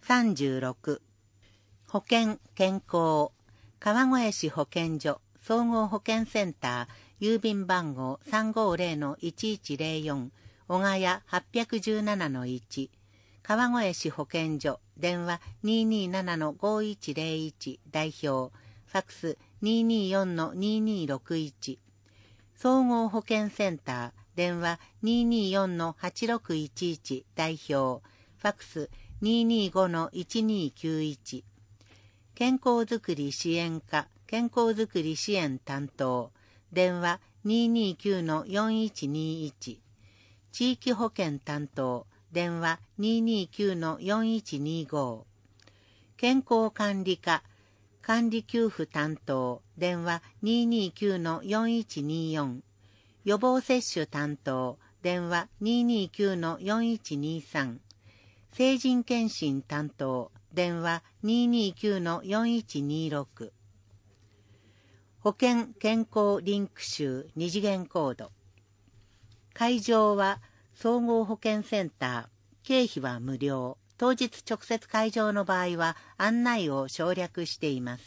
36、保険・健康、川越市保健所、総合保健センター、郵便番号 350-1104、小ヶ谷 817-1、川越市保健所、電話 227-5101 代表、ファックス 224-2261、総合保健センター、電話 224-8611 代表、ファックス 225-1291、健康づくり支援課、健康づくり支援担当、電話 229-4121、地域保険担当、電話 229-4125、健康管理課、管理給付担当、電話 229-4124、予防接種担当、電話 229-4123、成人健診担当、電話 229-4126、保険健康リンク集二次元コード。会場は総合保健センター、経費は無料。当日直接会場の場合は案内を省略しています。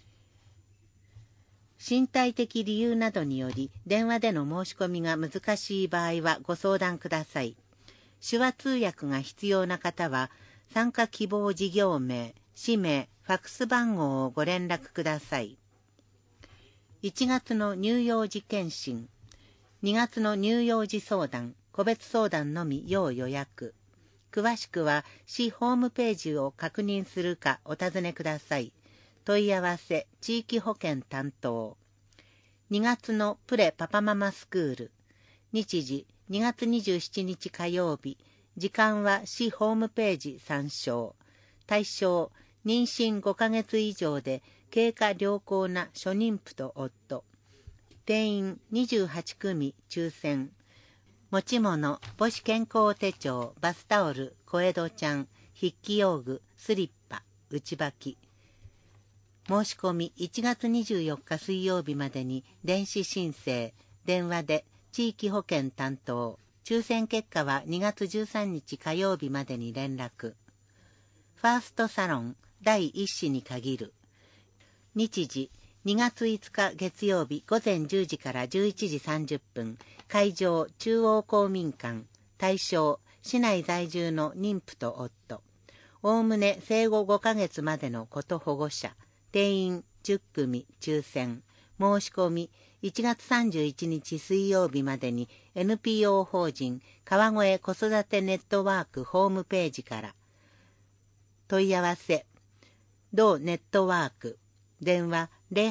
身体的理由などにより電話での申し込みが難しい場合はご相談ください。手話通訳が必要な方は参加希望事業名、氏名、ファックス番号をご連絡ください。1月の乳幼児検診、2月の乳幼児相談、個別相談のみ要予約。詳しくは市ホームページを確認するかお尋ねください。問い合わせ地域保健担当。2月のプレパパママスクール。日時2月27日火曜日。時間は市ホームページ参照。対象、妊娠5ヶ月以上で経過良好な初妊婦と夫。定員28組抽選。持ち物、母子健康手帳、バスタオル、小江戸ちゃん、筆記用具、スリッパ、内履き。申し込み1月24日水曜日までに電子申請、電話で地域保健担当。抽選結果は2月13日火曜日までに連絡。ファーストサロン第1子に限る。日時2月5日月曜日午前10時から11時30分。会場中央公民館。対象市内在住の妊婦と夫。おおむね生後5ヶ月までの子と保護者。定員10組抽選。申し込み1月31日水曜日までに NPO 法人川越子育てネットワークホームページから。問い合わせ同ネットワーク電話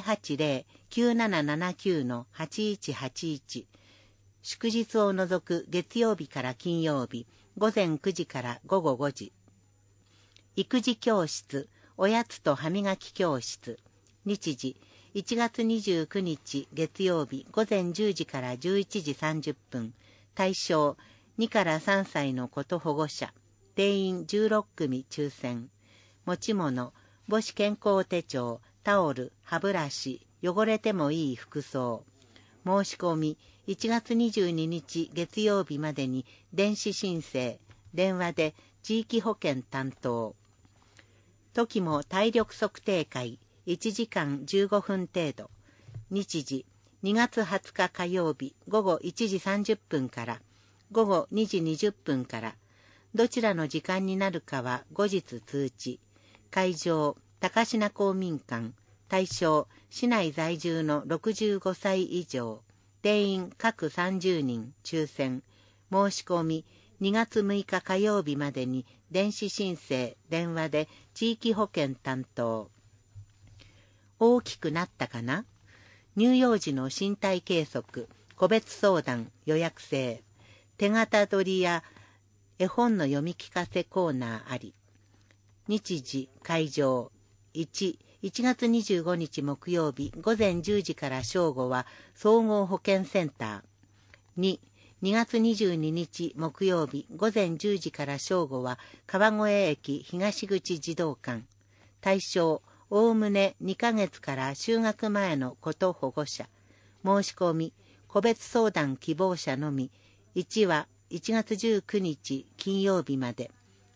080-9779-8181 祝日を除く月曜日から金曜日午前9時から午後5時。育児教室おやつと歯磨き教室。日時1月29日月曜日午前10時から11時30分。対象2から3歳の子と保護者。定員16組抽選。持ち物母子健康手帳、タオル、歯ブラシ、汚れてもいい服装。申し込み1月22日月曜日までに電子申請、電話で地域保健担当。時も体力測定会1時間15分程度。日時2月20日火曜日午後1時30分から午後2時20分から。どちらの時間になるかは後日通知。会場高階公民館。対象市内在住の65歳以上。定員各30人抽選。申し込み2月6日火曜日までに電子申請、電話で地域保健担当。大きくなったかな？乳幼児の身体計測、個別相談、予約制。手形取りや絵本の読み聞かせコーナーあり。日時、会場。1月25日木曜日午前10時から正午は総合保健センター。2月22日木曜日午前10時から正午は川越駅東口児童館。対象おおむね2ヶ月から就学前の子と保護者。申し込み個別相談希望者のみ。1は1月19日金曜日まで。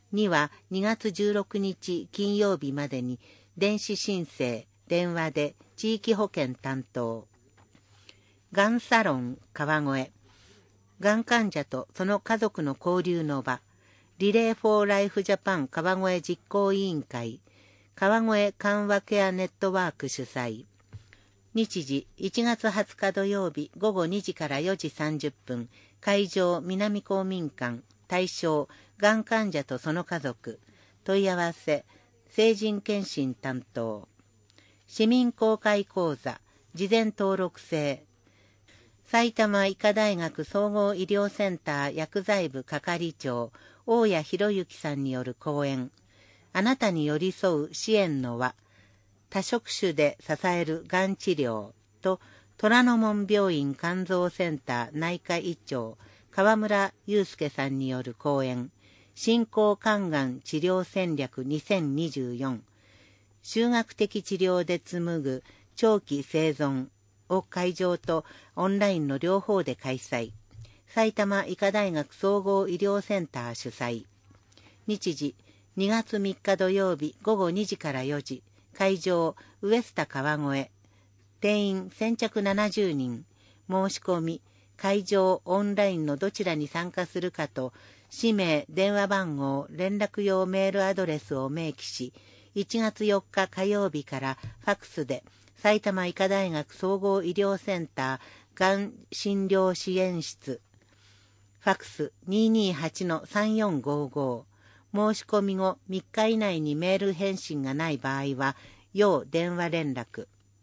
2は2月16日金曜日までに電子申請、電話で地域保険担当。がんサロン川越。がん患者とその家族の交流の場。リレーフォーライフジャパン川越実行委員会。川越緩和ケアネットワーク主催。日時1月20日土曜日午後2時から4時30分。会場南公民館。対象がん患者とその家族。問い合わせ成人検診担当。市民公開講座事前登録制。埼玉医科大学総合医療センター薬剤部係長大谷博之さんによる講演。あなたに寄り添う支援の輪。多職種で支えるがん治療と虎ノ門病院肝臓センター内科医長川村祐介さんによる講演。進行肝がん治療戦略2024。集学的治療で紡ぐ長期生存を会場とオンラインの両方で開催。埼玉医科大学総合医療センター主催。日時2月3日土曜日午後2時から4時。会場ウエスタ川越。定員先着70人。申し込み会場オンラインのどちらに参加するかと氏名電話番号連絡用メールアドレスを明記し、1月4日火曜日からファクスで埼玉医科大学総合医療センターがん診療支援室ファクス 228-3455。申し込み後3日以内にメール返信がない場合は要電話連絡。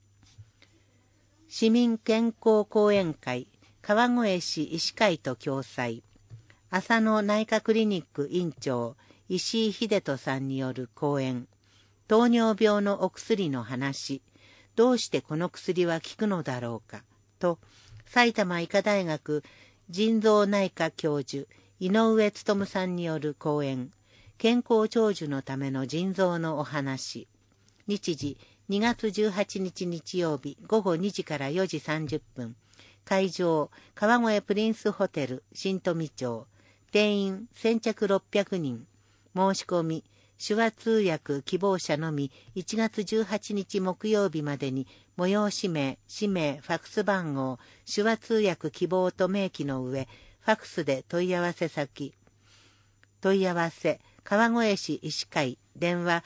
市民健康講演会川越市医師会と共催。浅野内科クリニック院長石井秀人さんによる講演。糖尿病のお薬の話。どうしてこの薬は効くのだろうかと埼玉医科大学腎臓内科教授井上勉さんによる講演。健康長寿のための腎臓のお話。日時2月18日日曜日午後2時から4時30分。会場川越プリンスホテル新富町。定員先着600人。申し込み手話通訳希望者のみ1月18日木曜日までに催し名、氏名、ファクス番号、手話通訳希望と明記の上、ファクスで問い合わせ先。問い合わせ川越市医師会。電話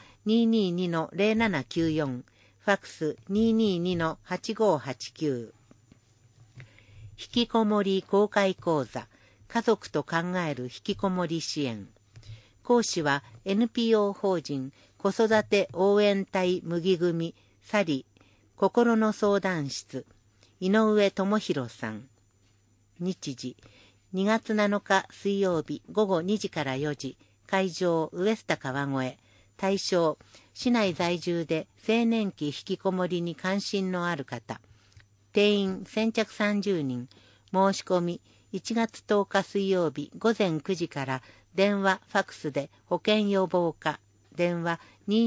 222-0794。ファクス 222-8589。引きこもり公開講座。家族と考える引きこもり支援。講師は NPO 法人子育て応援隊麦組サリ心の相談室井上智弘さん。日時2月7日水曜日午後2時から4時。会場ウエスタ川越。対象市内在住で青年期引きこもりに関心のある方。定員先着30人。申し込み1月10日水曜日午前9時から電話ファクスで保健予防課。電話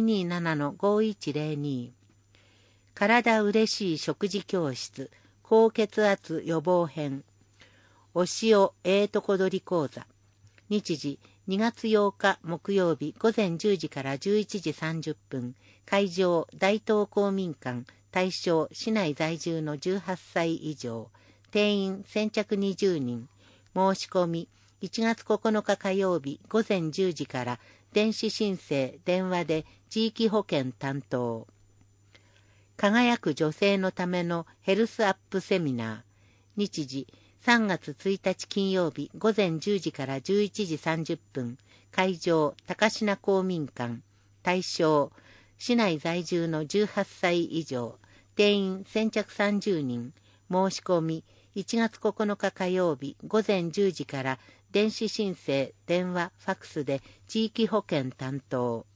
227-5102。体うれしい食事教室高血圧予防編。お塩とこどり講座。日時2月8日木曜日午前10時から11時30分。会場大東公民館。対象市内在住の18歳以上。定員先着20人。申し込み1月9日火曜日午前10時から電子申請電話で地域保険担当。輝く女性のためのヘルスアップセミナー。日時3月1日金曜日午前10時から11時30分。会場高階公民館。対象市内在住の18歳以上。定員先着30人。申し込み1月9日火曜日午前10時から電子申請電話ファクスで地域保険担当。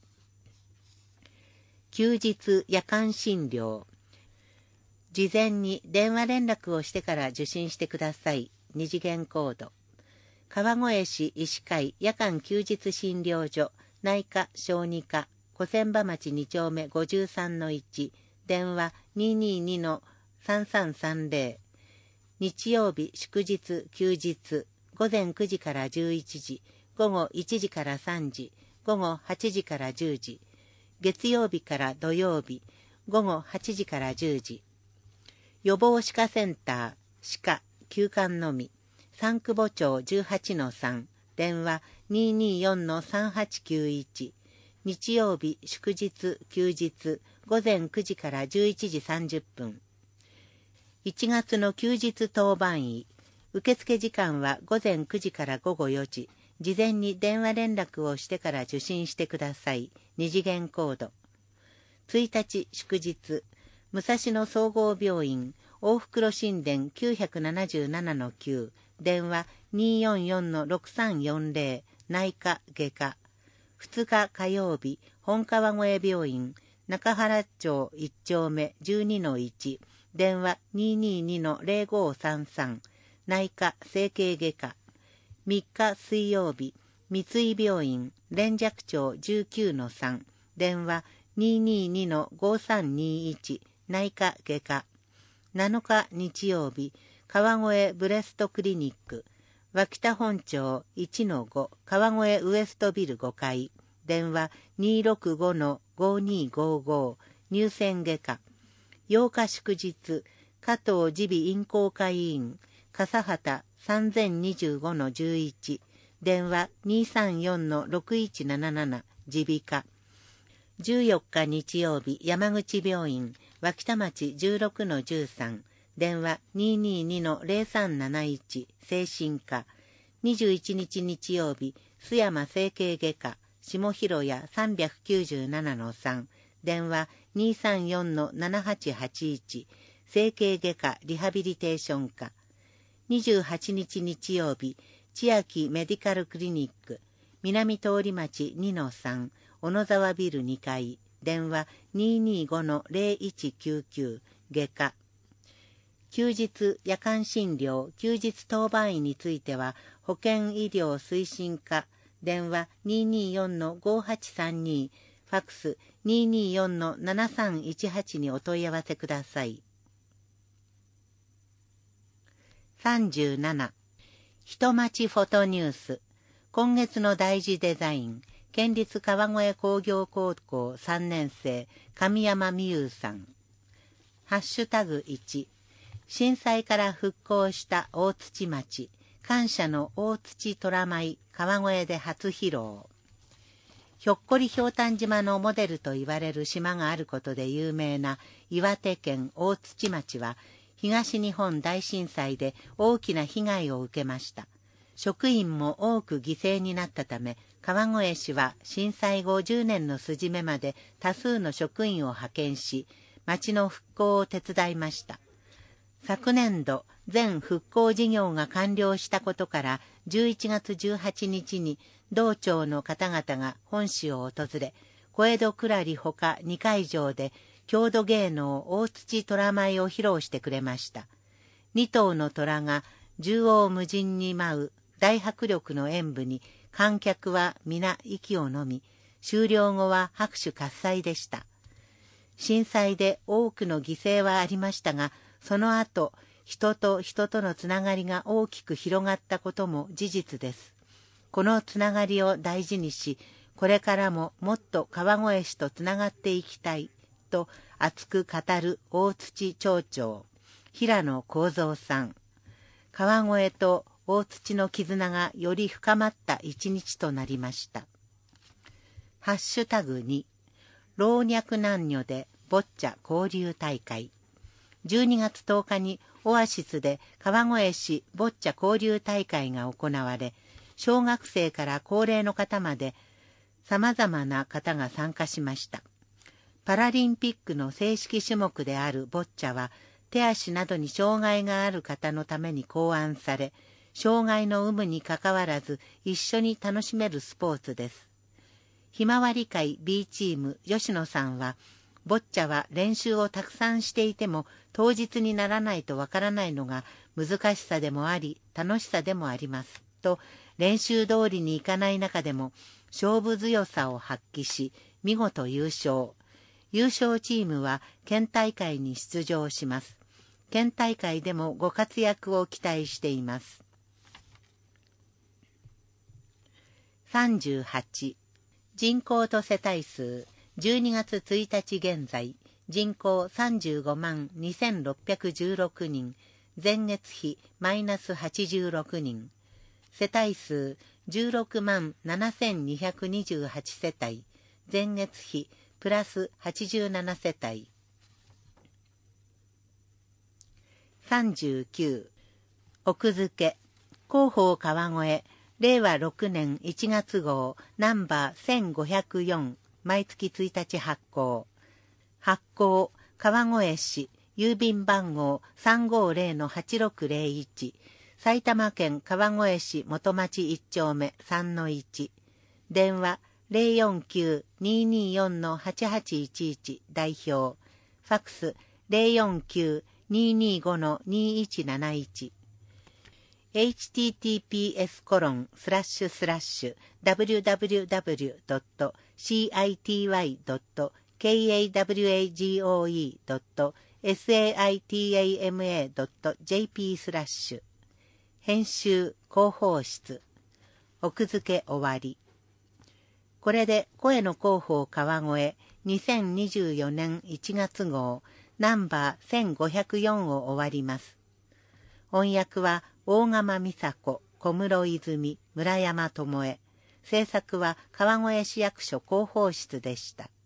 休日夜間診療。事前に電話連絡をしてから受診してください。二次元コード。川越市医師会夜間休日診療所内科小児科小千葉町2丁目 53-1。電話 222-3330。日曜日祝日休日午前9時から11時、午後1時から3時、 午後8時から10時。月曜日から土曜日、午後8時から10時。予防歯科センター、歯科、休館のみ。三久保町 18-3、電話 224-3891。日曜日、祝日、休日、午前9時から11時30分。1月の休日当番医。受付時間は午前9時から午後4時。事前に電話連絡をしてから受診してください。2次元コード。1日祝日、武蔵野総合病院、大袋神殿 977-9、電話 244-6340、内科外科。2日火曜日、本川越病院、中原町1丁目 12-1、電話 222-0533、内科整形外科。3日水曜日、三井病院、連雀町 19-3、電話 222-5321、内科外科。7日日曜日、川越ブレストクリニック、脇田本町 1-5、川越ウエストビル5階、電話 265-5255、乳腺外科。8日祝日、加藤耳鼻咽喉科医院、笠畑 3025-11、電話 234-6177、耳鼻科。14日日曜日、山口病院、脇田町 16-13、電話 222-0371、精神科。21日日曜日、須山整形外科、下広谷 397-3、電話 234-7881、整形外科リハビリテーション科。28日日曜日、千秋メディカルクリニック、南通町 2-3、小野沢ビル2階、電話 225-0199、外科。休日夜間診療、休日当番医については、保健医療推進課、電話 224-5832、ファックス 224-7318 にお問い合わせください。37. 人町フォトニュース。今月の大事デザイン。県立川越工業高校3年生、神山美優さん。ハッシュタグ1。震災から復興した大槌町。感謝の大槌虎舞、川越で初披露。ひょっこりひょうたん島のモデルと言われる島があることで有名な岩手県大槌町は、東日本大震災で大きな被害を受けました。職員も多く犠牲になったため、川越市は震災後10年の筋目まで多数の職員を派遣し、町の復興を手伝いました。昨年度、全復興事業が完了したことから、11月18日に道庁の方々が本市を訪れ、小江戸くらりほか2会場で、郷土芸能大槌虎舞を披露してくれました。2頭の虎が縦横無尽に舞う大迫力の演舞に観客は皆息を飲み、終了後は拍手喝采でした。震災で多くの犠牲はありましたが、その後、人と人とのつながりが大きく広がったことも事実です。このつながりを大事にし、これからももっと川越市とつながっていきたい。と熱く語る大槌町長、平野幸三さん。川越と大槌の絆がより深まった一日となりました。ハッシュタグ2、老若男女でボッチャ交流大会。12月10日にオアシスで川越市ボッチャ交流大会が行われ、小学生から高齢の方まで様々な方が参加しました。パラリンピックの正式種目であるボッチャは、手足などに障害がある方のために考案され、障害の有無にかかわらず一緒に楽しめるスポーツです。ひまわり会 B チーム吉野さんは、ボッチャは練習をたくさんしていても当日にならないとわからないのが難しさでもあり楽しさでもありますと、練習通りにいかない中でも勝負強さを発揮し見事優勝。優勝チームは県大会に出場します。県大会でもご活躍を期待しています。38. 人口と世帯数、12月1日現在、人口35万2616人、前月比マイナス86人、世帯数16万7228世帯、前月比プラス87世帯。39、奥付広報川越、令和6年1月号ナンバー1504、毎月1日発行。発行、川越市、郵便番号 350-8601、埼玉県川越市元町1丁目 3-1、電話 049-224-8811 代表、ファクス 049-225-2171、https://www.city.kawage.saitama.jp/ 編集広報室。奥付終わり。これで声の広報川越2024年1月号ナンバー1504を終わります。音訳は大釜美佐子、小室泉、村山智恵。制作は川越市役所広報室でした。